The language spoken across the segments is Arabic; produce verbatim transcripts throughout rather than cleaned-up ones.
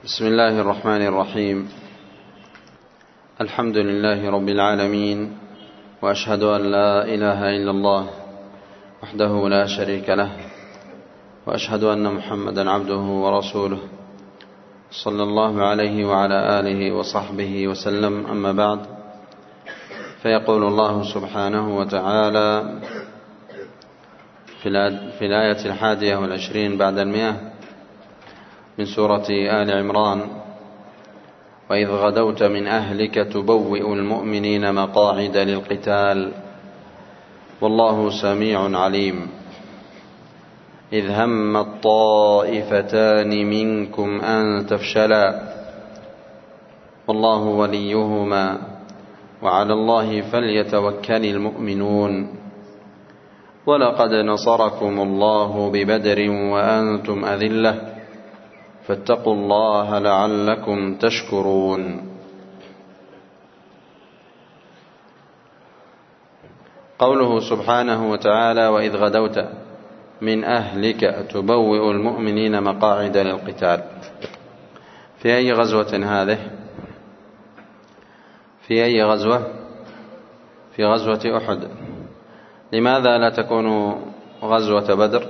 بسم الله الرحمن الرحيم. الحمد لله رب العالمين، وأشهد أن لا إله إلا الله وحده لا شريك له، وأشهد أن محمدا عبده ورسوله صلى الله عليه وعلى آله وصحبه وسلم. أما بعد، فيقول الله سبحانه وتعالى في الآية الحادية والعشرين بعد المئة من سورة آل عمران: وإذ غدوت من أهلك تبوئ المؤمنين مقاعد للقتال والله سميع عليم. إذ هم الطائفتان منكم أن تفشلا والله وليهما وعلى الله فليتوكل المؤمنون. ولقد نصركم الله ببدر وأنتم أذلة فاتقوا الله لعلكم تشكرون. قوله سبحانه وتعالى: وإذ غدوت من أهلك تبوئ المؤمنين مقاعد للقتال، في أي غزوة هذه؟ في أي غزوة؟ في غزوة أحد. لماذا لا تكون غزوة بدر؟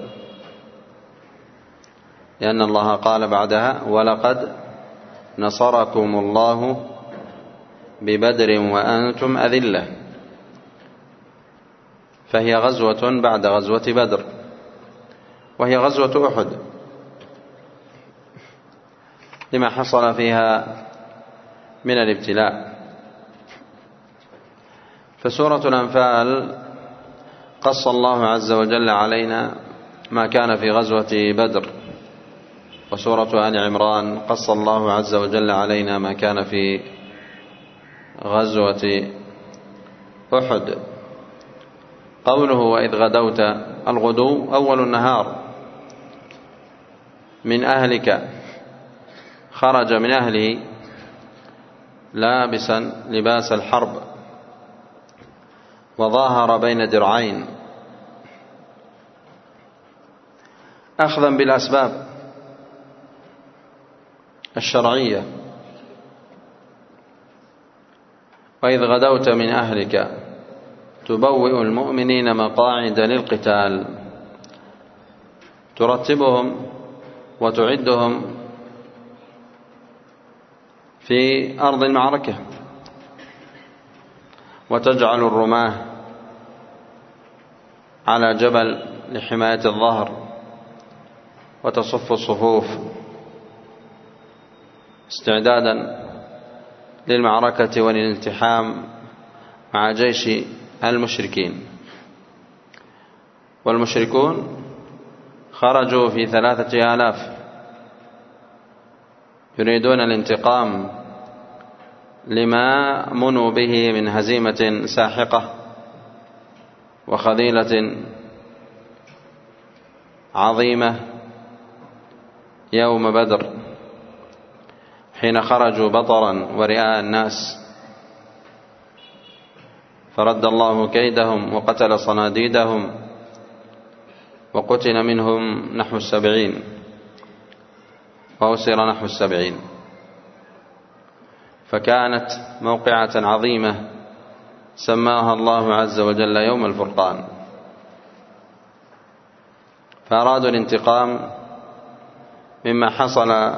لأن الله قال بعدها: ولقد نصركم الله ببدر وأنتم أذلة، فهي غزوة بعد غزوة بدر، وهي غزوة أحد لما حصل فيها من الابتلاء. فسورة الأنفال قص الله عز وجل علينا ما كان في غزوة بدر، وسورة آل عمران قص الله عز وجل علينا ما كان في غزوة أحد. قوله وإذ غدوت، الغدو أول النهار، من أهلك، خرج من أهله لابسا لباس الحرب وظاهر بين درعين أخذا بالأسباب الشرعية. وإذ غدوت من أهلك تبوئ المؤمنين مقاعد للقتال، ترتبهم وتعدهم في أرض المعركة، وتجعل الرماة على جبل لحماية الظهر، وتصف الصفوف استعدادا للمعركة وللالتحام مع جيش المشركين. والمشركون خرجوا في ثلاثة آلاف يريدون الانتقام لما منوا به من هزيمة ساحقة وخذيلة عظيمة يوم بدر، حين خرجوا بطرا ورئاء الناس، فرد الله كيدهم وقتل صناديدهم، وقتل منهم نحو السبعين، وأسر نحو السبعين. فكانت موقعة عظيمة سماها الله عز وجل يوم الفرقان. فأرادوا الانتقام مما حصل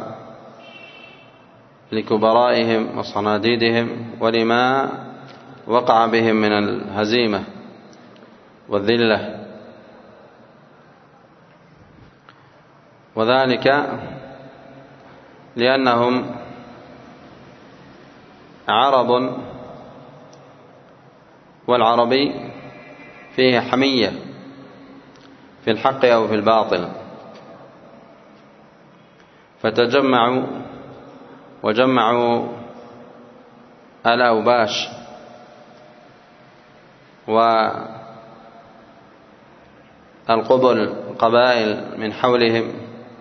لكبرائهم وصناديدهم ولما وقع بهم من الهزيمة والذلة، وذلك لأنهم عرب، والعربي فيه حمية في الحق أو في الباطل، فتجمعوا وجمعوا الأوباش والقبل القبائل من حولهم،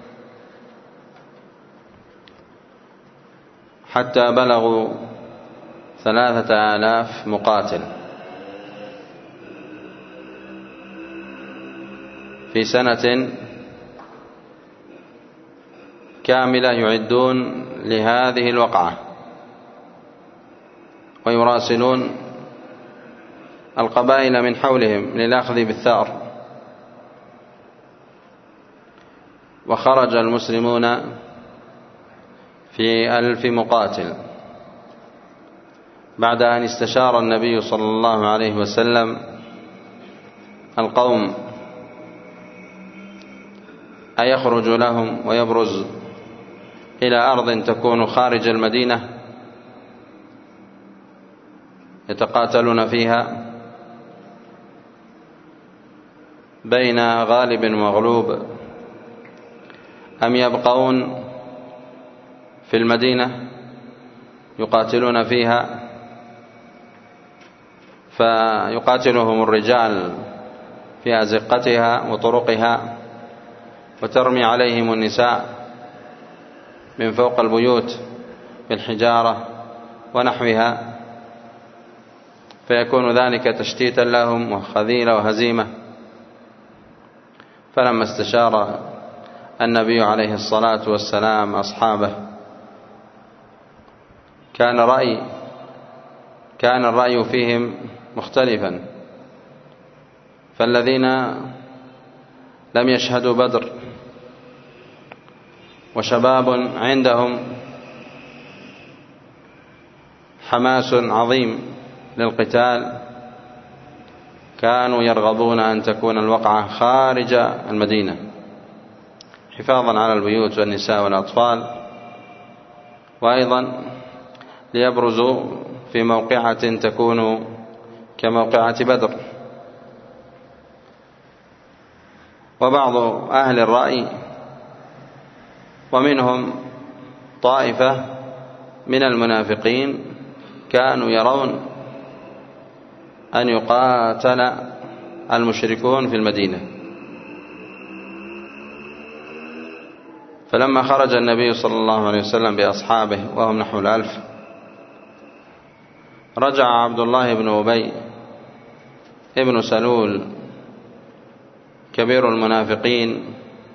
حتى بلغوا ثلاثة آلاف مقاتل في سنة كاملة يعدون لهذه الوقعة، ويراسلون القبائل من حولهم للأخذ بالثأر. وخرج المسلمون في ألف مقاتل بعد أن استشار النبي صلى الله عليه وسلم القوم أيخرج لهم ويبرز إلى أرض تكون خارج المدينة يتقاتلون فيها بين غالب ومغلوب، أم يبقون في المدينة يقاتلون فيها فيقاتلهم الرجال في أزقتها وطرقها، وترمي عليهم النساء من فوق البيوت بالحجارة ونحوها، فيكون ذلك تشتيتا لهم وخذيلة وهزيمة. فلما استشار النبي عليه الصلاة والسلام أصحابه كان رأي كان الرأي فيهم مختلفا، فالذين لم يشهدوا بدر وشباب عندهم حماس عظيم للقتال كانوا يرغبون أن تكون الوقعة خارج المدينة حفاظا على البيوت والنساء والأطفال، وأيضا ليبرزوا في موقعة تكون كموقعة بدر. وبعض أهل الرأي ومنهم طائفة من المنافقين كانوا يرون أن يقاتل المشركون في المدينة. فلما خرج النبي صلى الله عليه وسلم بأصحابه وهم نحو الألف، رجع عبد الله بن أبي ابن سلول كبير المنافقين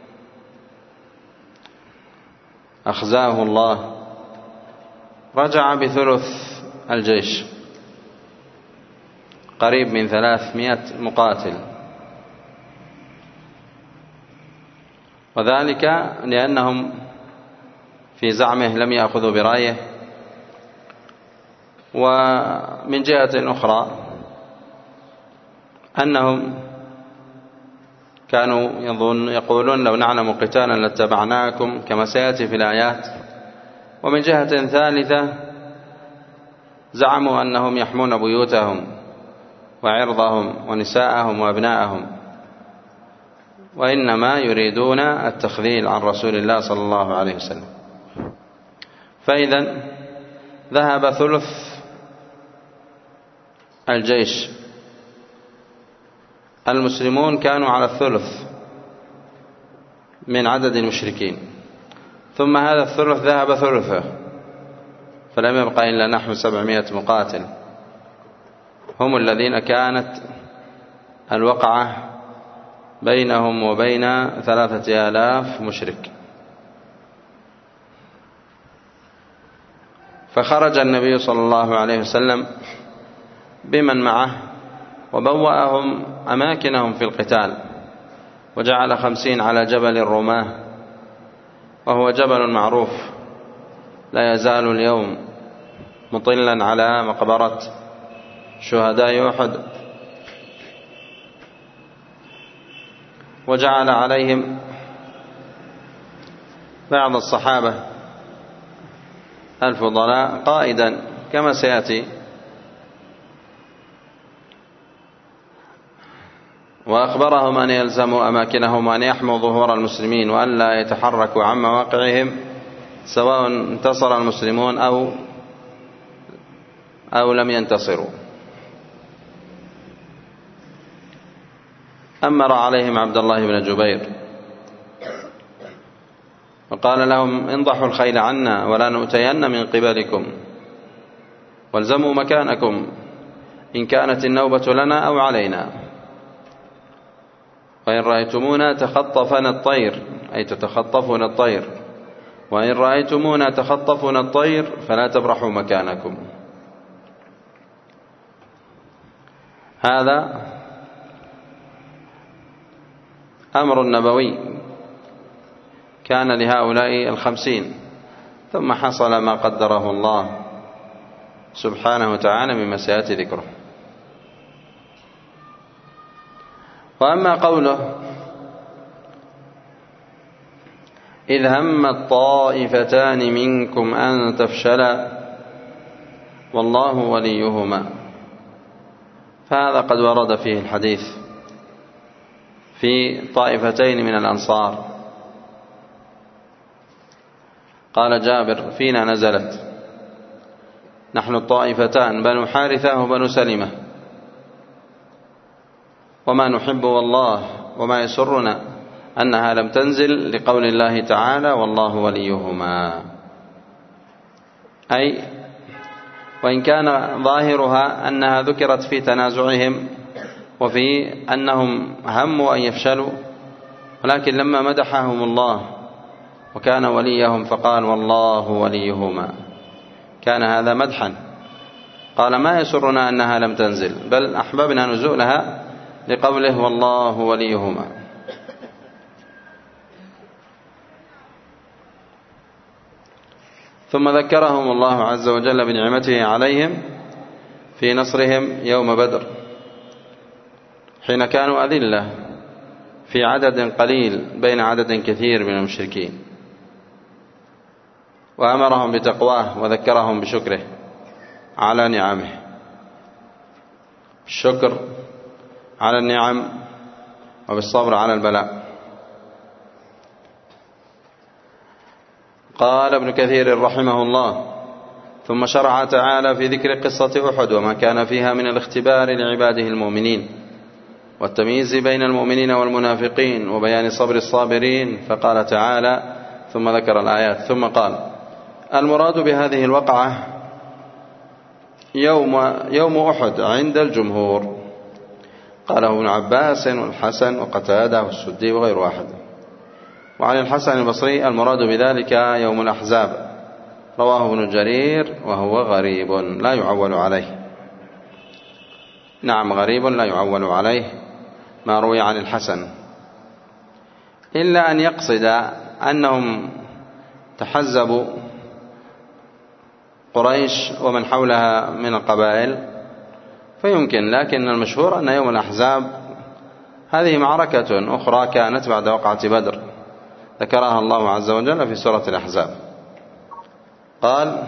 أخزاه الله، رجع بثلث الجيش قريب من ثلاثمائة مقاتل، وذلك لأنهم في زعمه لم يأخذوا برايه. ومن جهة أخرى أنهم كانوا يظن يقولون لو نعلم قتالا لاتبعناكم كما سيأتي في الآيات. ومن جهة ثالثة زعموا أنهم يحمون بيوتهم وعرضهم ونساءهم وأبناءهم، وإنما يريدون التخذيل عن رسول الله صلى الله عليه وسلم. فإذا ذهب ثلث الجيش، المسلمون كانوا على الثلث من عدد المشركين، ثم هذا الثلث ذهب ثلثه، فلم يبقى إلا نحو سبعمائة مقاتل هم الذين كانت الوقعة بينهم وبين ثلاثة آلاف مشرك. فخرج النبي صلى الله عليه وسلم بمن معه وبوأهم أماكنهم في القتال، وجعل خمسين على جبل الرماة، وهو جبل معروف لا يزال اليوم مطلا على مقبرة شهداء أحد. وجعل عليهم بعض الصحابة الفضلاء قائدا كما سيأتي، وأخبرهم أن يلزموا أماكنهم وأن يحموا ظهور المسلمين وأن لا يتحركوا عن مواقعهم سواء انتصر المسلمون أو أو لم ينتصروا. أمر عليهم عبد الله بن جبير وقال لهم انضحوا الخيل عنا ولا نؤتين من قبلكم، والزموا مكانكم إن كانت النوبة لنا أو علينا، وإن رأيتمونا تخطفنا الطير أي تتخطفنا الطير وإن رأيتمونا تخطفنا الطير فلا تبرحوا مكانكم. هذا أمر نبوي كان لهؤلاء الخمسين، ثم حصل ما قدره الله سبحانه وتعالى مما سيأتي ذكره. وأما قوله إذ هم الطائفتان منكم أن تفشلا والله وليهما، فهذا قد ورد فيه الحديث في طائفتين من الأنصار. قال جابر فينا نزلت نحن الطائفتان بنو حارثة وبنو سلمة، وما نحب والله وما يسرنا أنها لم تنزل لقول الله تعالى والله وليهما، أي وإن كان ظاهرها أنها ذكرت في تنازعهم وفي أنهم هموا أن يفشلوا، ولكن لما مدحهم الله وكان وليهم فقال والله وليهما كان هذا مدحا. قال ما يسرنا أنها لم تنزل، بل أحببنا نزولها لقوله والله وليهما. ثم ذكرهم الله عز وجل بنعمته عليهم في نصرهم يوم بدر، حين كانوا أذلة في عدد قليل بين عدد كثير من المشركين، وأمرهم بتقواه وذكرهم بشكره على نعمه. الشكر على النعم وبالصبر على البلاء. قال ابن كثير رحمه الله ثم شرع تعالى في ذكر قصة أحد وما كان فيها من الاختبار لعباده المؤمنين والتمييز بين المؤمنين والمنافقين وبيان صبر الصابرين، فقال تعالى ثم ذكر الآيات ثم قال المراد بهذه الوقعة يوم, يوم أحد عند الجمهور. قاله ابن عباس والحسن وقتادة والسدي وغير واحد. وعن الحسن البصري المراد بذلك يوم الأحزاب، رواه ابن جرير وهو غريب لا يعول عليه. نعم غريب لا يعول عليه ما روي عن الحسن، إلا أن يقصد أنهم تحزبوا قريش ومن حولها من القبائل فيمكن، لكن المشهور أن يوم الأحزاب هذه معركة أخرى كانت بعد وقعة بدر ذكرها الله عز وجل في سورة الأحزاب. قال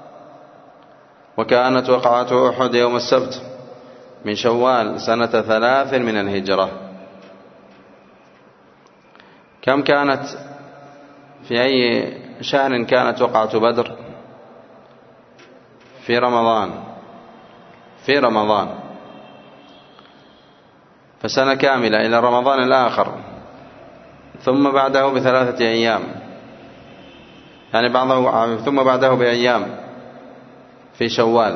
وكانت وقعة أحد يوم السبت من شوال سنة ثلاث من الهجرة. كم كانت في أي شهر كانت وقعة بدر؟ في رمضان في رمضان فسنة كاملة إلى رمضان الآخر، ثم بعده بثلاثة أيام، يعني بعضه ثم بعده بأيام في شوال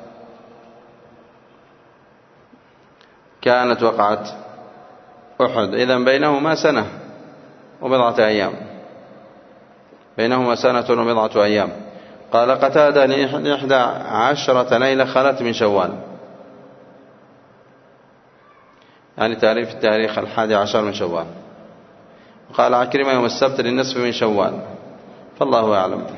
كانت وقعة أحد. إذن بينهما سنة وبضعة أيام، بينهما سنة وبضعة أيام. قال قتادة لإحدى عشرة ليلة خلت من شوال، يعني تعريف التاريخ الحادي عشر من شوال. وقال عكرمة يوم السبت للنصف من شوال، فالله أعلم.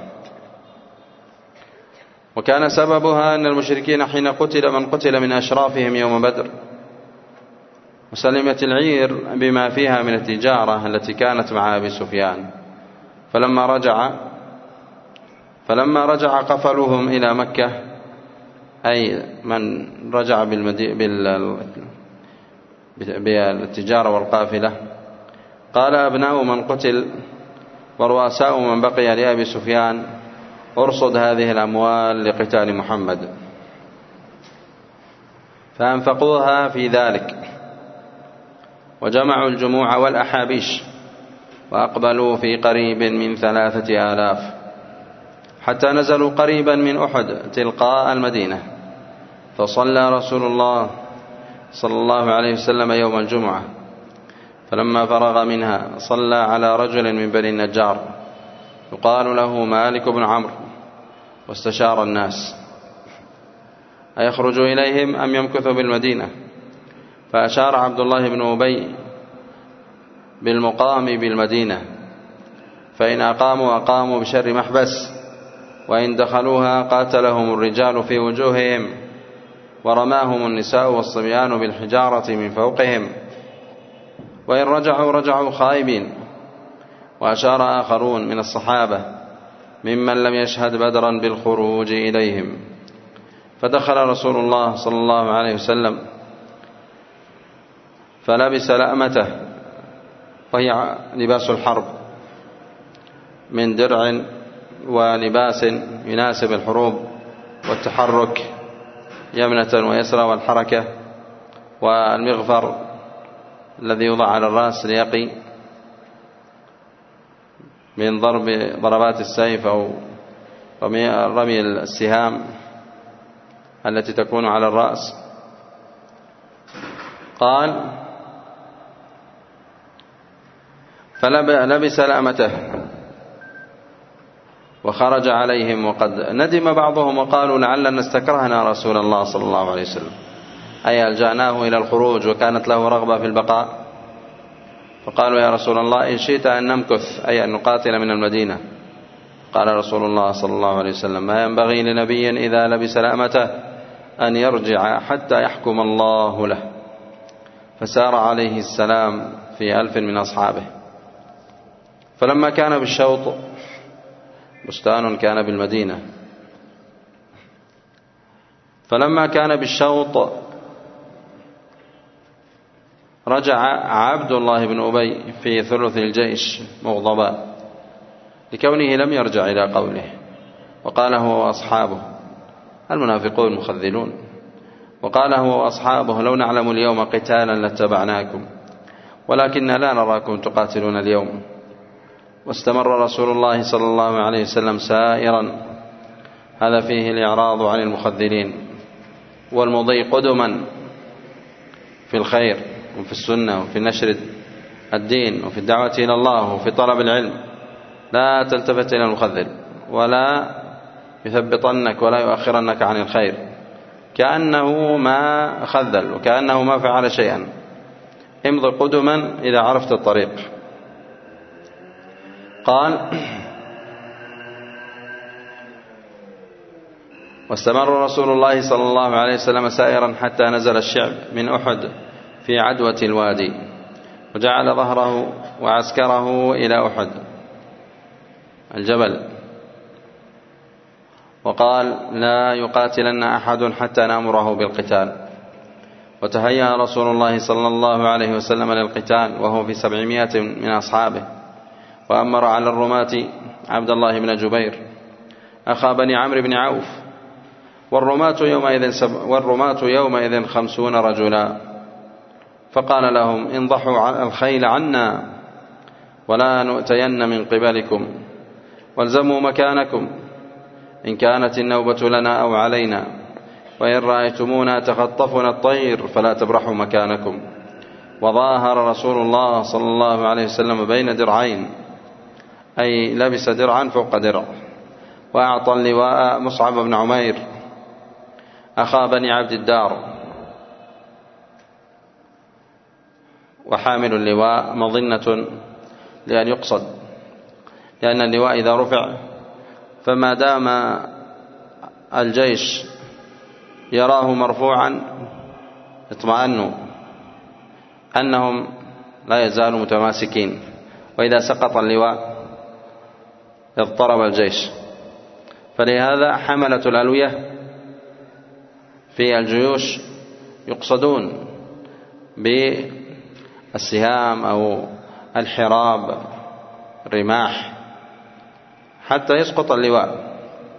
وكان سببها أن المشركين حين قتل من قتل من أشرافهم يوم بدر وسلمت العير بما فيها من التجارة التي كانت مع أبي سفيان، فلما رجع فلما رجع قفلوهم إلى مكة، أي من رجع بالتجارة والقافلة. قال أبناء من قتل ورؤساء من بقي لأبي سفيان ارصد هذه الأموال لقتال محمد، فأنفقوها في ذلك وجمعوا الجموع والأحابيش وأقبلوا في قريب من ثلاثة آلاف حتى نزلوا قريبا من أحد تلقاء المدينة، فصلى رسول الله صلى الله عليه وسلم يوم الجمعة، فلما فرغ منها صلى على رجل من بني النجار يقال له مالك بن عمرو، واستشار الناس أيخرج إليهم أم يمكث بالمدينة؟ فأشار عبد الله بن أبي بالمقام بالمدينة، فإن أقاموا أقاموا بشر محبس، وإن دخلوها قاتلهم الرجال في وجوههم، ورماهم النساء والصبيان بالحجارة من فوقهم، وإن رجعوا رجعوا خائبين. وأشار آخرون من الصحابة ممن لم يشهد بدرا بالخروج إليهم. فدخل رسول الله صلى الله عليه وسلم فلبس لأمته، وهي لباس الحرب، من درع ولباس يناسب الحروب والتحرك يمنة ويسرى والحركة، والمغفر الذي يوضع على الرأس ليقي من ضرب ضربات السيف أو رمي السهام التي تكون على الرأس. قال فلبس لأمته وخرج عليهم، وقد ندم بعضهم وقالوا لعلنا استكرهنا رسول الله صلى الله عليه وسلم، أي ألجأناه إلى الخروج وكانت له رغبة في البقاء. فقالوا يا رسول الله إن شئت أن نمكث، أي أن نقاتل من المدينة. قال رسول الله صلى الله عليه وسلم ما ينبغي لنبي إذا لبس لأمته أن يرجع حتى يحكم الله له. فسار عليه السلام في ألف من أصحابه. فلما كان بالشوط، بستان كان بالمدينة، فلما كان بالشوط رجع عبد الله بن أبي في ثلث الجيش مغضبا لكونه لم يرجع إلى قوله، وقال هو وأصحابه، المنافقون مخذلون، وقال هو وأصحابه لو نعلم اليوم قتالا لاتبعناكم ولكن لا نراكم تقاتلون اليوم. واستمر رسول الله صلى الله عليه وسلم سائرا، هذا فيه الإعراض عن المخذلين والمضي قدما في الخير وفي السنة وفي نشر الدين وفي الدعوة إلى الله وفي طلب العلم. لا تلتفت إلى المخذل ولا يثبطنك ولا يؤخرنك عن الخير كأنه ما خذل وكأنه ما فعل شيئا. امض قدما إذا عرفت الطريق. قال واستمر رسول الله صلى الله عليه وسلم سائرا حتى نزل الشعب من أحد في عدوة الوادي، وجعل ظهره وعسكره إلى أحد الجبل، وقال لا يقاتلن أحد حتى نأمره بالقتال. وتهيأ رسول الله صلى الله عليه وسلم للقتال وهو في سبعمائة من أصحابه، وأمر على الرماة عبد الله بن جبير أخا بني عمرو بن عوف، والرماة يومئذ, سب والرماة يومئذ خمسون رجلا، فقال لهم انضحوا الخيل عنا ولا نؤتين من قبلكم، والزموا مكانكم إن كانت النوبة لنا أو علينا، وإن رأيتمونا تخطفنا الطير فلا تبرحوا مكانكم. وظاهر رسول الله صلى الله عليه وسلم بين درعين، أي لبس درعا فوق درع، وأعطى اللواء مصعب بن عمير أخا بني عبد الدار، وحامل اللواء مظنة لأن يقصد، لأن اللواء إذا رفع فما دام الجيش يراه مرفوعا اطمأنوا أنهم لا يزالوا متماسكين، وإذا سقط اللواء اضطرب الجيش. فلهذا حملة الألوية في الجيوش يقصدون بالسهام أو الحراب الرماح حتى يسقط اللواء.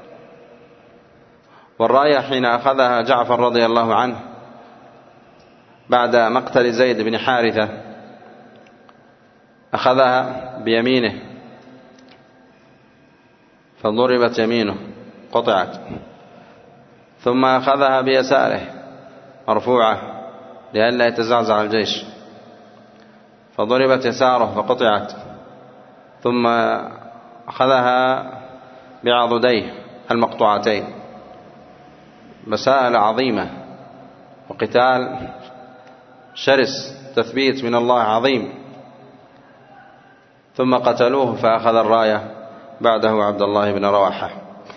والراية حين أخذها جعفر رضي الله عنه بعد مقتل زيد بن حارثة أخذها بيمينه فضربت يمينه قطعت، ثم أخذها بيساره مرفوعة لئلا يتزعزع الجيش فضربت يساره فقطعت، ثم أخذها بعضديه المقطوعتين، مسائل عظيمة وقتال شرس، تثبيت من الله عظيم، ثم قتلوه فأخذ الراية بعده عبد الله بن رواحة.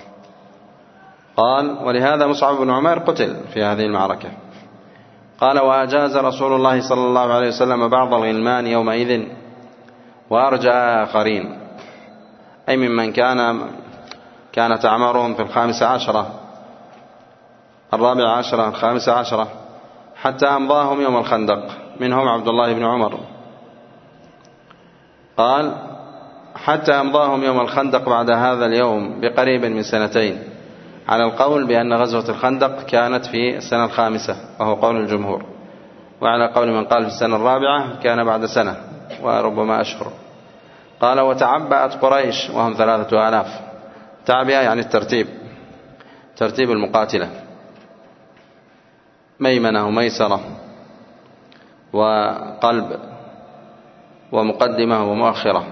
قال: ولهذا مصعب بن عمير قتل في هذه المعركة. قال: وأجاز رسول الله صلى الله عليه وسلم بعض الغلمان يومئذ وأرجع آخرين، أي ممن كان كانت أعمارهم في الخامسة عشرة الرابعة عشرة الخامسة عشرة حتى أمضاهم يوم الخندق، منهم عبد الله بن عمر. قال: حتى أمضاهم يوم الخندق بعد هذا اليوم بقريب من سنتين، على القول بأن غزوة الخندق كانت في السنة الخامسة وهو قول الجمهور، وعلى قول من قال في السنة الرابعة كان بعد سنة وربما أشهر. قال: وتعبأت قريش وهم ثلاثة آلاف. تعبئة يعني الترتيب، ترتيب المقاتلة، ميمنة وميسرة وقلب ومقدمة ومؤخرة،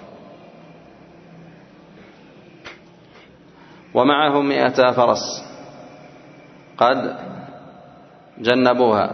ومعهم مئة فرس قد جنبوها،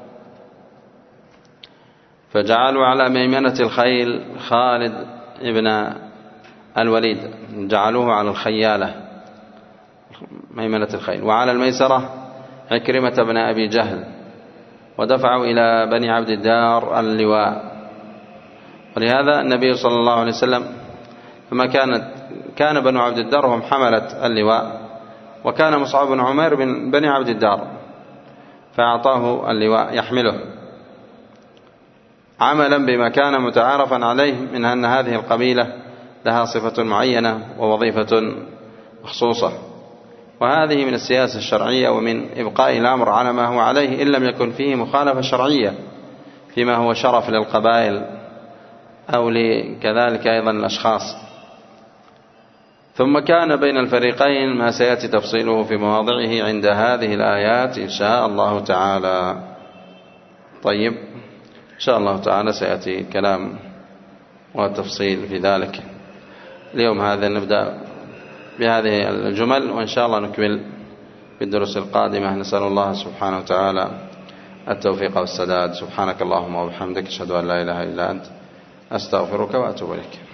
فجعلوا على ميمنة الخيل خالد ابن الوليد، جعلوه على الخيالة ميمنة الخيل، وعلى الميسرة عكرمة بن أبي جهل، ودفعوا إلى بني عبد الدار اللواء. ولهذا النبي صلى الله عليه وسلم فما كانت كان بنو عبد الدار هم حملة اللواء، وكان مصعب بن عمير من بني عبد الدار، فأعطاه اللواء يحمله عملا بما كان متعارفا عليه من أن هذه القبيلة لها صفة معينة ووظيفة مخصوصة. وهذه من السياسة الشرعية ومن إبقاء الأمر على ما هو عليه، إن لم يكن فيه مخالفة شرعية فيما هو شرف للقبائل أو لكذلك أيضا الأشخاص. ثم كان بين الفريقين ما سيأتي تفصيله في مواضعه عند هذه الآيات إن شاء الله تعالى. طيب، إن شاء الله تعالى سيأتي كلام والتفصيل في ذلك. اليوم هذا نبدأ بهذه الجمل، وإن شاء الله نكمل بالدروس القادمة. نسأل الله سبحانه وتعالى التوفيق والسداد. سبحانك اللهم وبحمدك، أشهد أن لا إله إلا أنت، أستغفرك وأتوب إليك.